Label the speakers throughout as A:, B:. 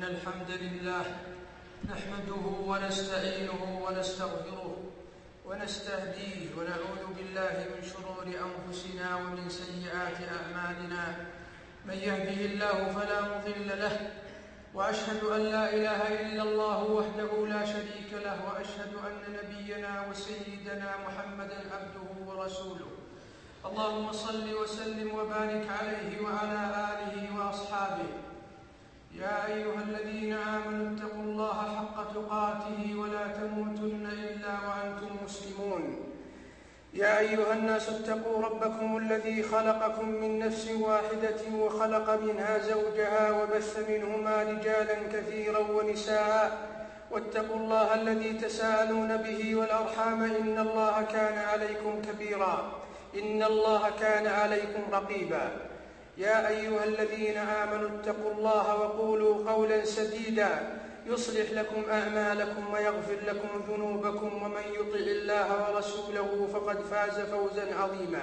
A: إن الحمد لله نحمده ونستعينه ونستغفره ونستهديه ونعوذ بالله من شرور أنفسنا ومن سيئات أعمالنا. من يهده الله فلا مضل له، وأشهد أن لا إله إلا الله وحده لا شريك له، وأشهد أن نبينا وسيدنا محمدا عبده ورسوله. اللهم صل وسلم وبارك عليه وعلى آله وأصحابه. يا أيها الذين آمنوا اتقوا الله حق تقاته ولا تموتن إلا وأنتم مسلمون. يا أيها الناس اتقوا ربكم الذي خلقكم من نفس واحدة وخلق منها زوجها وبث منهما رجالا كثيرا ونساء، واتقوا الله الذي تساءلون به والأرحام إن الله كان عليكم كبيرا، إن الله كان عليكم رقيبا. يا أيها الذين آمنوا اتقوا الله وقولوا قولا سديدا يصلح لكم أعمالكم ويغفر لكم ذنوبكم، ومن يطع الله ورسوله فقد فاز فوزا عظيما.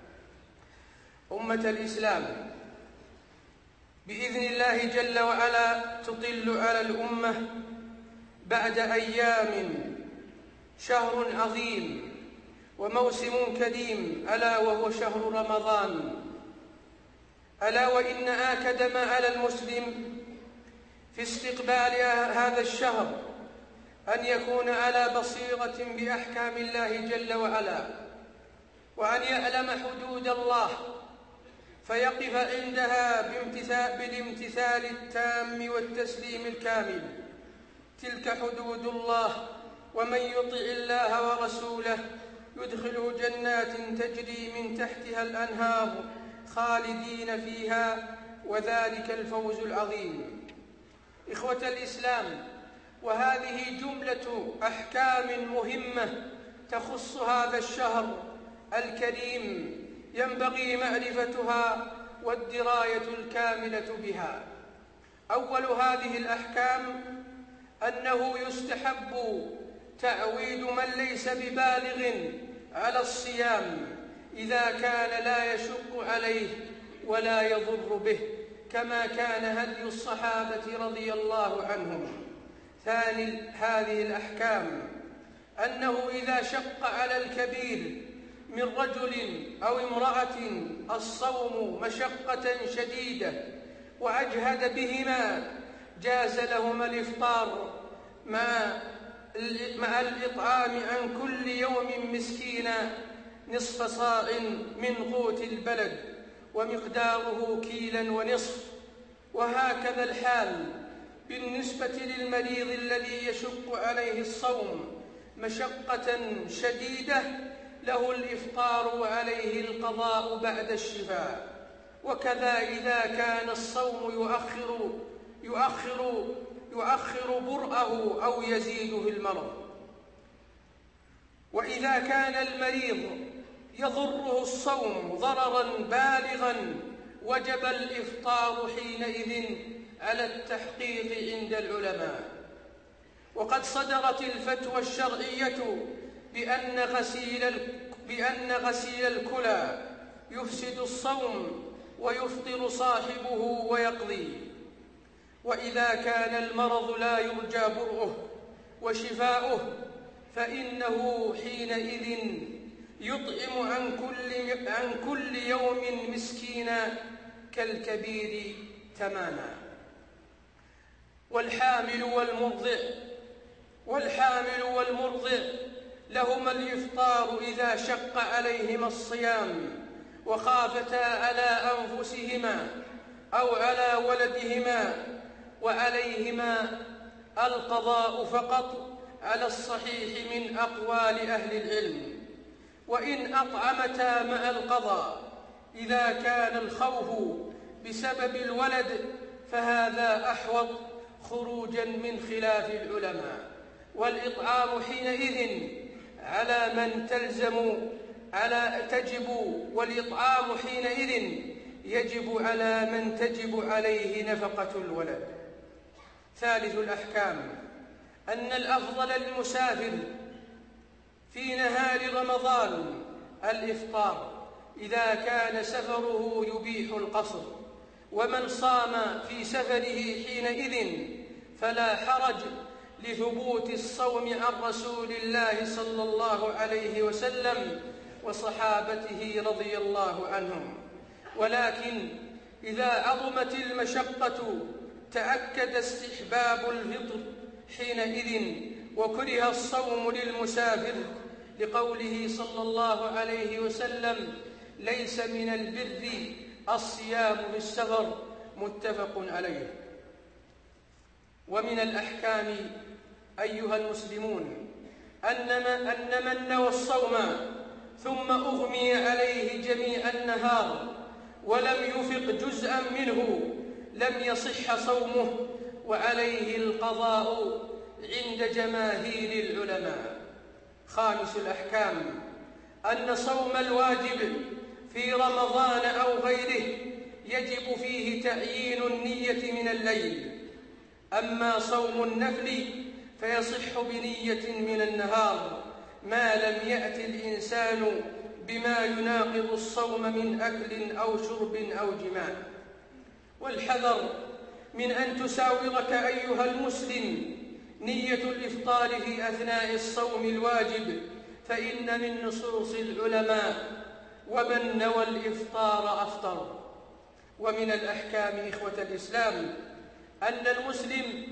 A: أمة الإسلام، بإذن الله جل وعلا تطل على الأمة بعد أيام شهر عظيم وموسم كريم، ألا وهو شهر رمضان. ألا وإن آكد ما على المسلم في استقبال هذا الشهر أن يكون على بصيرة بأحكام الله جل وعلا، وأن يعلم حدود الله فيقف عندها بالامتثال التام والتسليم الكامل. تلك حدود الله، ومن يطع الله ورسوله يدخله جنات تجري من تحتها الأنهار خالدين فيها، وذلك الفوز العظيم. إخوة الإسلام، وهذه جملة أحكام مهمة تخص هذا الشهر الكريم ينبغي معرفتها والدراية الكاملة بها. أول هذه الأحكام أنه يستحب تعويد من ليس ببالغ على الصيام إذا كان لا يشق عليه ولا يضر به، كما كان هدي الصحابة رضي الله عنهم. ثاني هذه الأحكام أنه إذا شق على الكبير من رجل أو امرأة الصوم مشقة شديدة وأجهد بهما جاز لهما الإفطار مع الإطعام عن كل يوم مسكينا نصف صاع من قوت البلد ومقداره كيلا ونصف. وهكذا الحال بالنسبة للمريض الذي يشق عليه الصوم مشقة شديدة، له الإفطار وعليه القضاء بعد الشفاء. وكذا إذا كان الصوم يؤخر برءه أو يزيده المرض. وإذا كان المريض يضره الصوم ضررا بالغا وجب الإفطار حينئذ على التحقيق عند العلماء. وقد صدرت الفتوى الشرعية بأن غسيل الكلى يفسد الصوم ويفطر صاحبه ويقضي. وإذا كان المرض لا يرجى برؤه وشفاؤه فإنه حينئذ يطعم عن كل يوم مسكينا كالكبير تماما. والحامل والمرضع لهما الإفطار إذا شق عليهما الصيام وخافتا على أنفسهما أو على ولدهما، وعليهما القضاء فقط على الصحيح من أقوال أهل العلم. وإن أطعمتا مع القضاء إذا كان الخوف بسبب الولد فهذا أحوط خروجا من خلاف العلماء. والإطعام حينئذ على من والإطعام حينئذ يجب على من تجب عليه نفقة الولد. ثالث الأحكام أن الأفضل للمسافر في نهار رمضان الإفطار إذا كان سفره يبيح القصر، ومن صام في سفره حينئذ فلا حرج لثبوت الصوم عن رسول الله صلى الله عليه وسلم وصحابته رضي الله عنهم. ولكن إذا عظمت المشقة تأكد استحباب الفطر حينئذ، وكره الصوم للمسافر لقوله صلى الله عليه وسلم: ليس من البر الصيام بالسفر، متفق عليه. ومن الأحكام أيها المسلمون أن من نوى الصوم ثم أغمي عليه جميع النهار ولم يفق جزءا منه لم يصح صومه، وعليه القضاء عند جماهير العلماء. خامس الأحكام أن صوم الواجب في رمضان أو غيره يجب فيه تعيين النية من الليل، أما صوم النفل فيصح بنية من النهار ما لم يأت الإنسان بما يناقض الصوم من أكل أو شرب أو جماع. والحذر من أن تساورك أيها المسلم نية الإفطار في أثناء الصوم الواجب، فإن من نصوص العلماء: ومن نوى الإفطار أفطر. ومن الأحكام إخوة الإسلام أن المسلم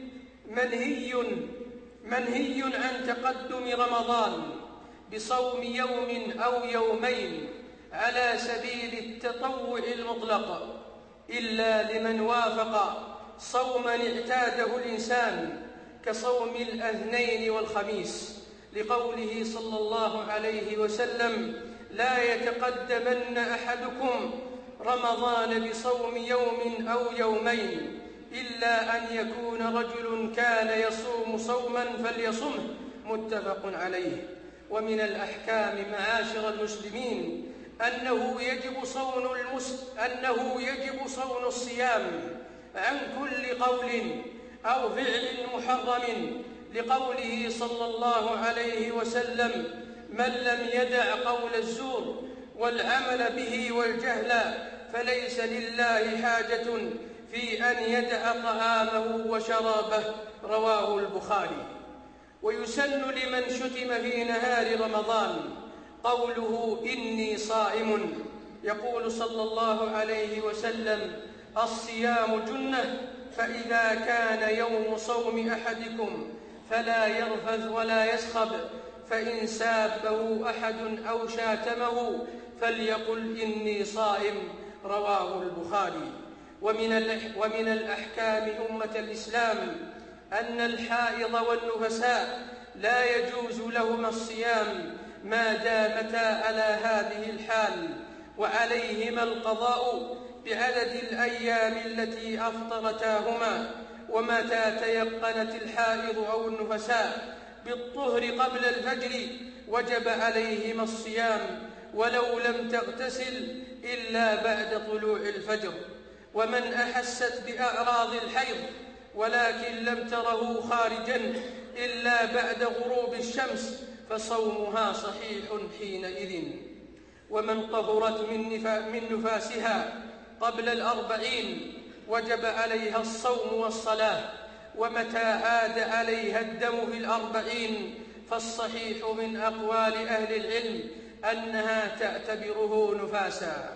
A: منهي عن تقدم رمضان بصوم يوم أو يومين على سبيل التطوع المطلق، إلا لمن وافق صوما اعتاده الإنسان كصوم الاثنين والخميس، لقوله صلى الله عليه وسلم: لا يتقدمن أحدكم رمضان بصوم يوم أو يومين إلا أن يكون رجل كان يصوم صوما فليصمه، متفق عليه. ومن الأحكام معاشر المسلمين أنه يجب صون الصيام عن كل قول أو فعل محرم، لقوله صلى الله عليه وسلم: من لم يدع قول الزور والعمل به والجهل فليس لله حاجة في أن يدع طعامه وشرابه، رواه البخاري. ويسن لمن شتم في نهار رمضان قوله: إني صائم. يقول صلى الله عليه وسلم: الصيام جنة، فإذا كان يوم صوم أحدكم فلا يرفث ولا يسخب، فإن سابه أحد أو شاتمه فليقل: إني صائم، رواه البخاري. ومن الأحكام أمة الإسلام أن الحائض والنفساء لا يجوز لهما الصيام ما دامتا على هذه الحال، وعليهما القضاء بعدد الأيام التي أفطرتاهما. ومتى تيقنت الحائض أو النفساء بالطهر قبل الفجر وجب عليهما الصيام ولو لم تغتسل إلا بعد طلوع الفجر. ومن أحست بأعراض الحيض ولكن لم تره خارجا إلا بعد غروب الشمس فصومها صحيح حينئذ. ومن طهرت من نفاسها قبل 40 وجب عليها الصوم والصلاة. ومتى عاد عليها الدم في 40 فالصحيح من أقوال أهل العلم أنها تعتبره نفاسا.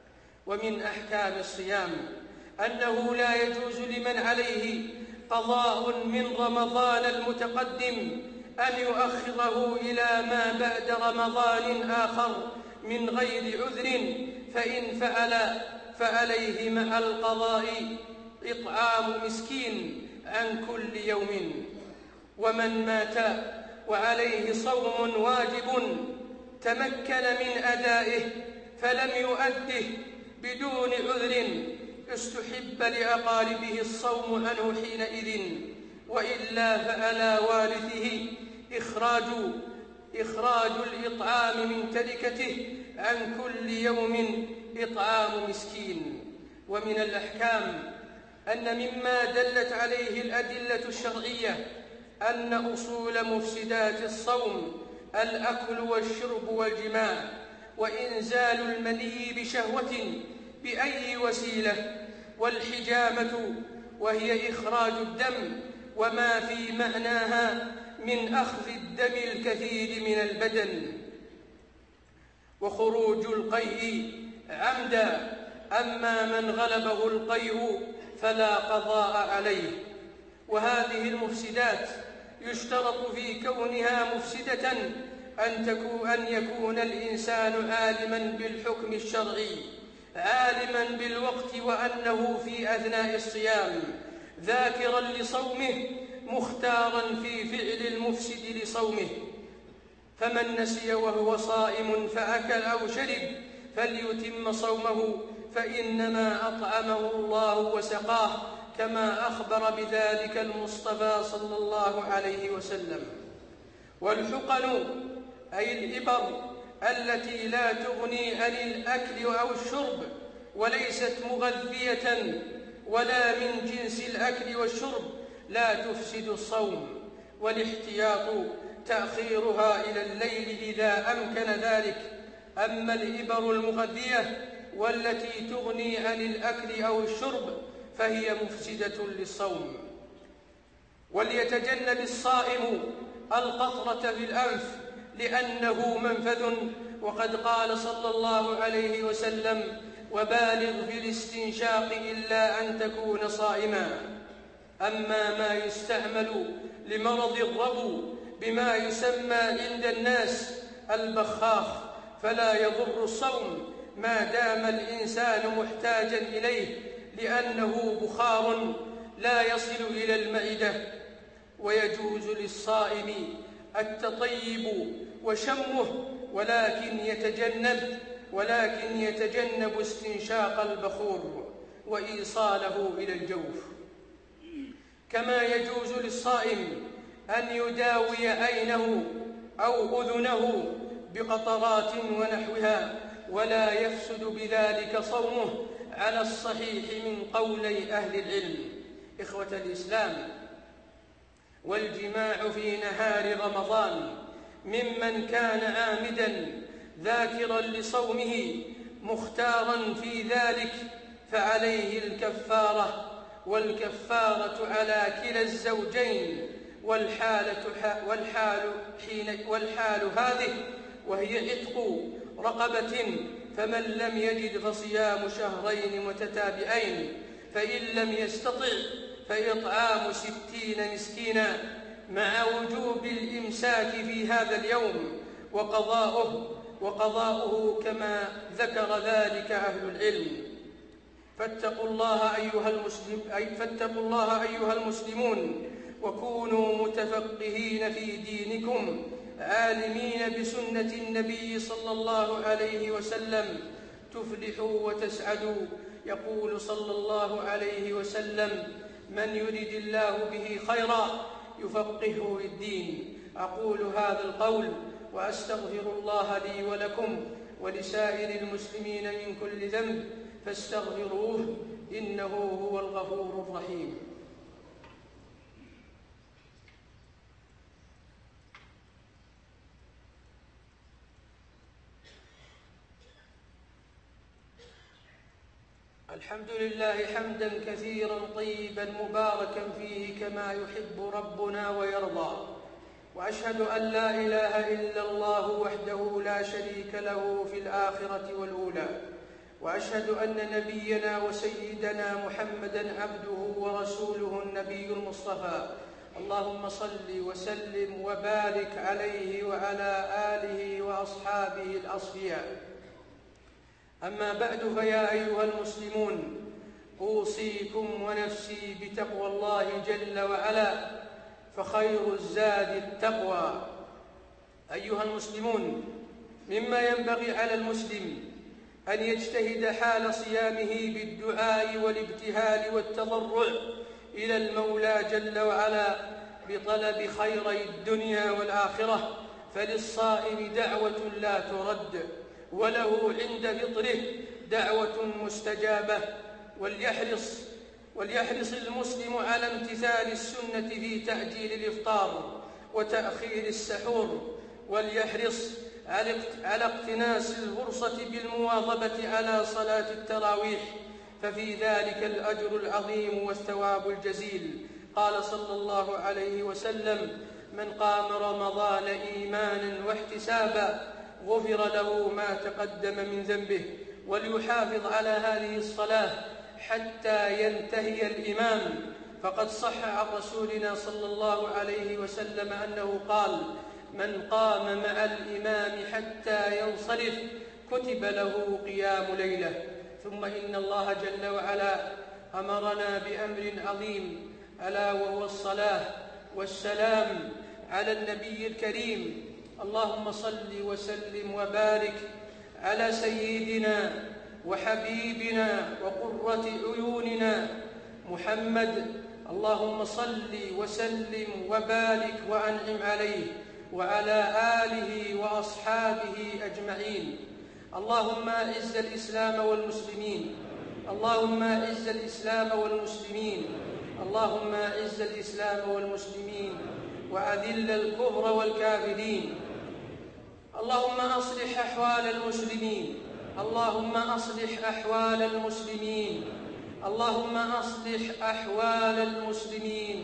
A: ومن أحكام الصيام أنه لا يجوز لمن عليه قضاء من رمضان المتقدم أن يؤخره إلى ما بعد رمضان آخر من غير عذر، فإن فعل فعليه مع القضاء إطعام مسكين عن كل يوم. ومن مات وعليه صوم واجب تمكن من أدائه فلم يؤده بدون عذر استحب لأقاربه الصوم عنه حينئذ، وإلا فعلى وارثه إخراج الإطعام من تركته عن كل يوم إطعام مسكين. ومن الأحكام أن مما دلت عليه الأدلة الشرعية أن أصول مفسدات الصوم الأكل والشرب والجماع وإنزال المني بشهوة بأي وسيلة، والحجامة وهي إخراج الدم، وما في معناها من أخذ الدم الكثير من البدن وخروج القيء عمدا. أما من غلبه القيء فلا قضاء عليه. وهذه المفسدات يشترط في كونها مفسدة أن يكون الإنسان عالما بالحكم الشرعي، عالما بالوقت وأنه في أثناء الصيام، ذاكرا لصومه، مختارا في فعل المفسد لصومه. فمن نسي وهو صائم فأكل أو شرب فليتم صومه، فإنما أطعمه الله وسقاه، كما أخبر بذلك المصطفى صلى الله عليه وسلم. والحقن أي الإبر التي لا تغني عن الأكل أو الشرب وليست مغذية ولا من جنس الأكل والشرب لا تفسد الصوم، والاحتياط تأخيرها إلى الليل إذا أمكن ذلك. أما الإبر المغذية والتي تغني عن الأكل أو الشرب فهي مفسدة للصوم. وليتجنب الصائم القطرة في الأنف لأنه منفذ، وقد قال صلى الله عليه وسلم: وبالغ في الاستنشاق إلا أن تكون صائما. أما ما يستعمل لمرض الربو بما يسمى عند الناس البخاخ فلا يضر الصوم ما دام الإنسان محتاجا إليه، لأنه بخار لا يصل إلى المعدة. ويجوز للصائم التطيب وشمه، ولكن يتجنب استنشاق البخور وإيصاله إلى الجوف. كما يجوز للصائم أن يداوي عينه أو أذنه بقطرات ونحوها، ولا يفسد بذلك صومه على الصحيح من قولي أهل العلم. إخوة الإسلام، والجماع في نهار رمضان ممن كان عامدا ذاكرا لصومه مختارا في ذلك فعليه الكفارة، والكفارة على كلا الزوجين، والحال هذه وهي عتق رقبة، فمن لم يجد فصيام شهرين متتابعين، فإن لم يستطع فإطعام 60 مسكينا، مع وجوب الإمساك في هذا اليوم وقضاؤه كما ذكر ذلك أهل العلم. فاتقوا الله أيها المسلمون، وكونوا متفقهين في دينكم، عالمين بسنة النبي صلى الله عليه وسلم، تفلحوا وتسعدوا. يقول صلى الله عليه وسلم: من يرد الله به خيرا يفقهه في الدين. أقول هذا القول وأستغفر الله لي ولكم ولسائر المسلمين من كل ذنب فاستغفروه إنه هو الغفور الرحيم. الحمد لله حمدا كثيرا طيبا مباركا فيه كما يحب ربنا ويرضى، وأشهد أن لا إله إلا الله وحده لا شريك له في الآخرة والأولى، وأشهد أن نبينا وسيدنا محمدا عبده ورسوله النبي المصطفى. اللهم صل وسلم وبارك عليه وعلى آله وأصحابه الأصفياء. أما بعد، فيا أيها المسلمون، أوصيكم ونفسي بتقوى الله جل وعلا، فخير الزاد التقوى. أيها المسلمون، مما ينبغي على المسلم أن يجتهد حال صيامه بالدعاء والابتهال والتضرع إلى المولى جل وعلا بطلب خيري الدنيا والآخرة، فللصائم دعوة لا ترد، وله عند فطره دعوة مستجابة. وليحرص المسلم على امتثال السنة في تعجيل الإفطار وتأخير السحور، وليحرص على اقتناس الفرصة بالمواظبة على صلاة التراويح، ففي ذلك الأجر العظيم والثواب الجزيل. قال صلى الله عليه وسلم: من قام رمضان إيمانا واحتسابا غفر له ما تقدم من ذنبه. وليحافظ على هذه الصلاة حتى ينتهي الإمام، فقد صح عن رسولنا صلى الله عليه وسلم أنه قال: من قام مع الإمام حتى ينصرف كتب له قيام ليلة. ثم إن الله جل وعلا أمرنا بأمر عظيم، ألا وهو الصلاة والسلام على النبي الكريم. اللهم صل وسلم وبارك على سيدنا وحبيبنا وقرة عيوننا محمد. اللهم صل وسلم وبارك وأنعم عليه وعلى آله وأصحابه أجمعين. اللهم أعز الإسلام والمسلمين، اللهم أعز الإسلام والمسلمين، اللهم أعز الإسلام والمسلمين وأذل الكفر والكافرين. اللهم أصلح أحوال المسلمين، اللهم أصلح أحوال المسلمين، اللهم أصلح أحوال المسلمين.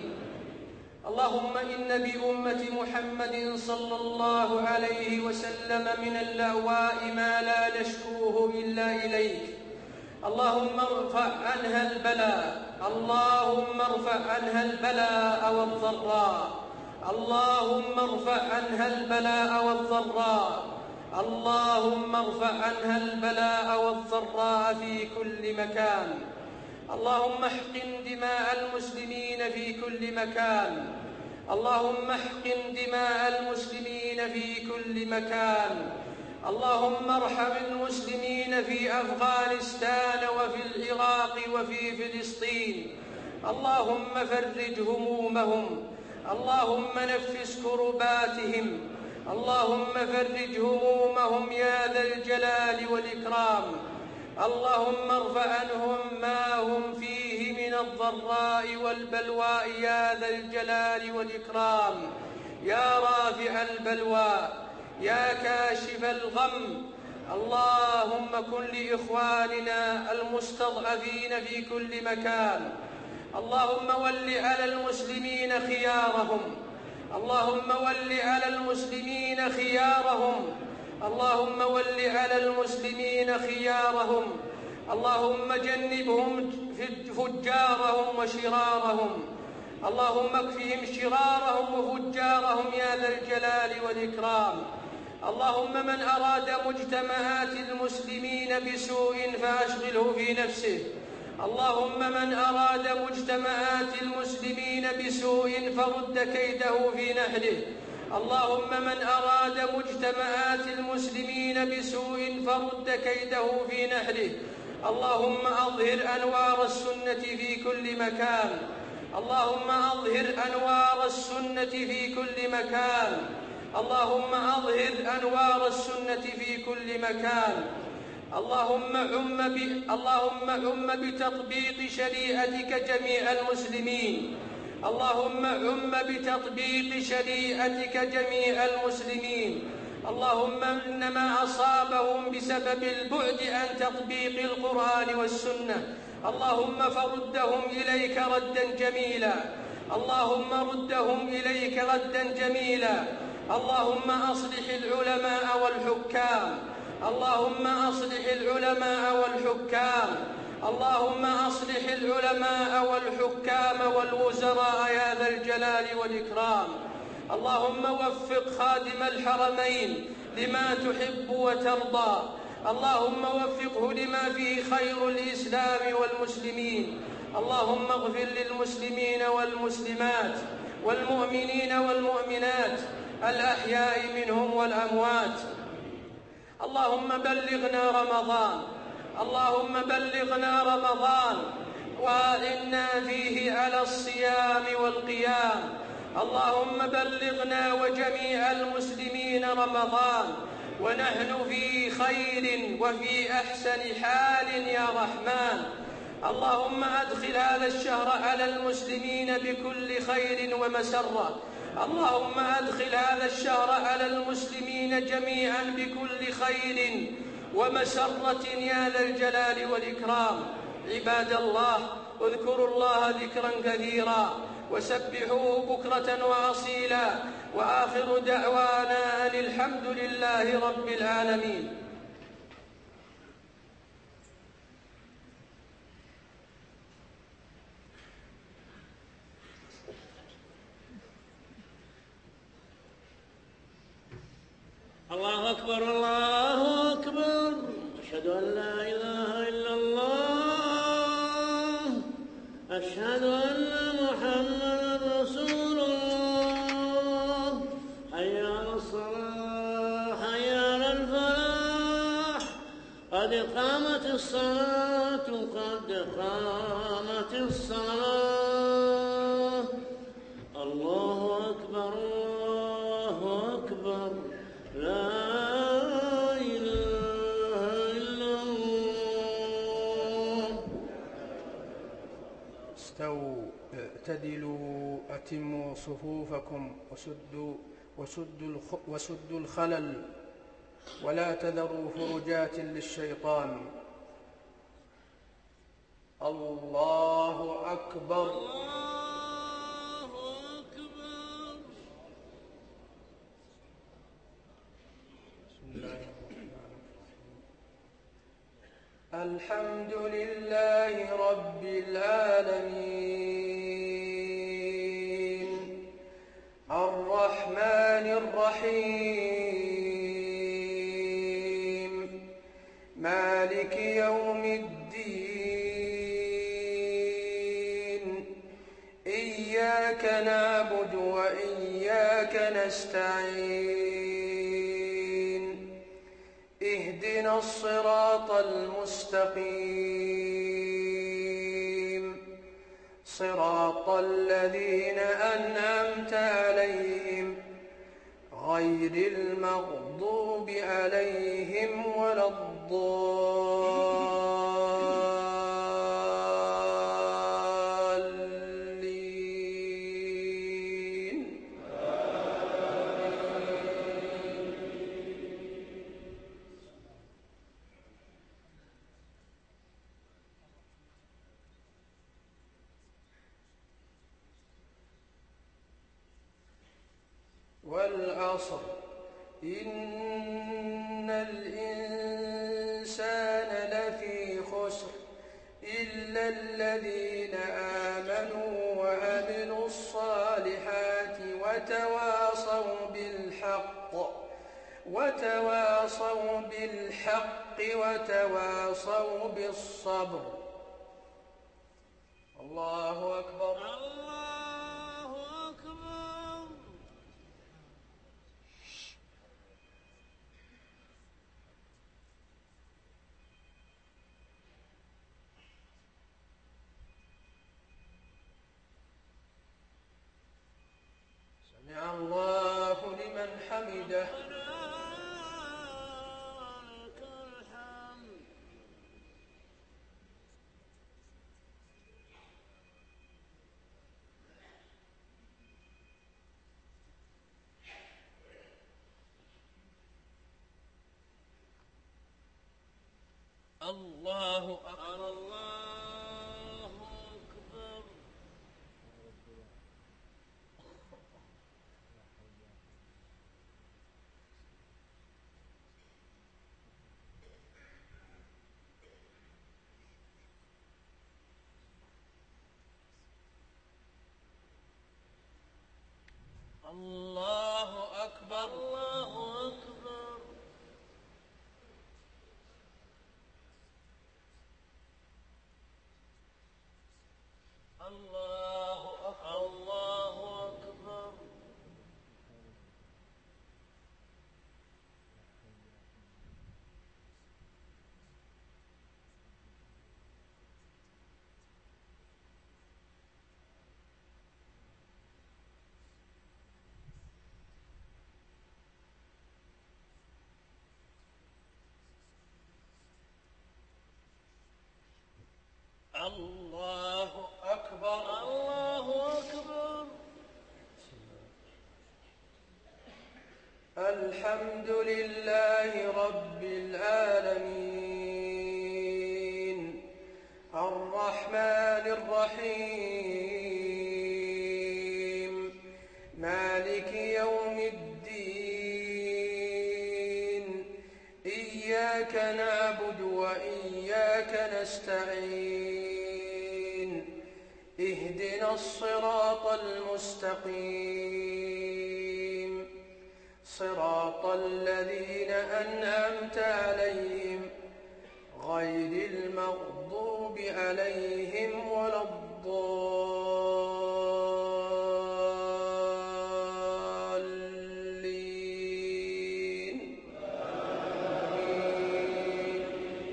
A: اللهم إن بأمة محمد صلى الله عليه وسلم من اللأواء ما لا نشكوه إلا إليك. اللهم ارفع عنها البلاء، اللهم ارفع عنها البلاء والضراء، اللهم ارفع عنها البلاء والضراء، اللهم ارفع عنها البلاء والضراء في كل مكان. اللهم احقن دماء المسلمين في كل مكان، اللهم احقن دماء المسلمين في كل مكان. اللهم ارحم المسلمين في أفغانستان وفي العراق وفي فلسطين. اللهم فرج همومهم، اللهم نفس كرباتهم، اللهم فرج همومهم يا ذا الجلال والإكرام. اللهم ارفع عنهم ما هم فيه من الضراء والبلواء يا ذا الجلال والإكرام. يا رافع البلوى، يا كاشف الغم. اللهم كن لإخواننا المستضعفين في كل مكان. اللهم ول على المسلمين خيارهم، اللهم ول على المسلمين خيارهم، اللهم ول على المسلمين خيارهم. اللهم جنبهم فجارهم وشرارهم، اللهم اكفهم شرارهم وفجارهم يا ذا الجلال والإكرام. اللهم من أراد مجتمعات المسلمين بسوء فأشغله في نفسه، اللهم من أراد مجتمعات المسلمين بسوء فرد كيده في نحره. اللهم من أراد مجتمعات المسلمين بسوء فرد كيده في نحره. اللهم أظهر أنوار السنة في كل مكان، اللهم أظهر أنوار السنة في كل مكان، اللهم أظهر أنوار السنة في كل مكان. اللهم عم بتطبيق شريعتك جميع المسلمين، اللهم عم بتطبيق شريعتك جميع المسلمين. اللهم إنما أصابهم بسبب البعد عن تطبيق القرآن والسنة، اللهم فردهم إليك ردا جميلا، اللهم ردهم إليك ردا جميلا. اللهم أصلح العلماء والحكام، اللهم أصلح العلماء والحكام، اللهم أصلح العلماء والحكام والوزراء يا ذا الجلال والإكرام. اللهم وفق خادم الحرمين لما تحب وترضى، اللهم وفقه لما فيه خير الإسلام والمسلمين. اللهم اغفر للمسلمين والمسلمات والمؤمنين والمؤمنات الأحياء منهم والأموات. اللهم بلغنا رمضان، اللهم بلغنا رمضان وأعنا فيه على الصيام والقيام. اللهم بلغنا وجميع المسلمين رمضان ونحن في خير وفي أحسن حال يا رحمن. اللهم أدخل هذا الشهر على المسلمين بكل خير ومسرة، اللهم أدخل هذا الشهر على المسلمين جميعا بكل خير ومسرة يا ذا الجلال والإكرام. عباد الله، اذكروا الله ذكرا كثيرا وسبحوه بكرة وأصيلا، وآخر دعوانا أن الحمد لله رب العالمين.
B: الله أكبر الله أكبر، أشهد أن لا إله إلا الله، أشهد أن محمدا رسول الله. حي على الصلاة حي على الفلاح، قد قامت الصلاة قد قامت الصلاة. الله أكبر الله أكبر، لا إله إلا الله.
C: استووا اعتدلوا أتموا صفوفكم وسدوا الخلل، ولا تذروا فرجات للشيطان. الله أكبر.
A: الحمد لله رب العالمين، الرحمن الرحيم، مالك يوم الدين، إياك نعبد وإياك نستعين، اهدنا الصراط المستقيم، صراط الذين أنعمت عليهم غير المغضوب عليهم ولا الضالين. والعصر إن الإنسان لفي خسر إلا الذين آمنوا وعملوا الصالحات وتواصوا بالحق وتواصوا بالصبر. الله أكبر.
B: الله أكبر.
A: سمع الله لمن حمده.
B: لك الحمد.
A: الله أكبر.
B: الله أكبر.
A: الله أكبر.
B: الله أكبر.
A: الله أكبر.
B: الله أكبر.
A: الله أكبر.
B: الله أكبر.
A: الحمد لله رب العالمين،
C: الرحمن الرحيم مالك يوم الدين إياك نعبد وإياك نستعين اهدنا الصراط المستقيم صراط الذين أنعمت عليهم غير المغضوب عليهم ولا الضالين آمين.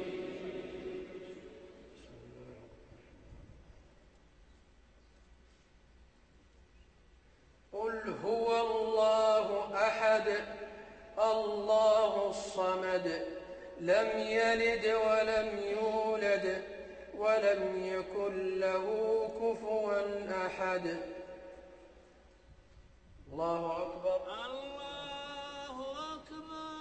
C: قل هو الله أحد الله الصمد لم يلد ولم يولد ولم يكن له كفوا أحد. الله أكبر.
B: الله أكبر.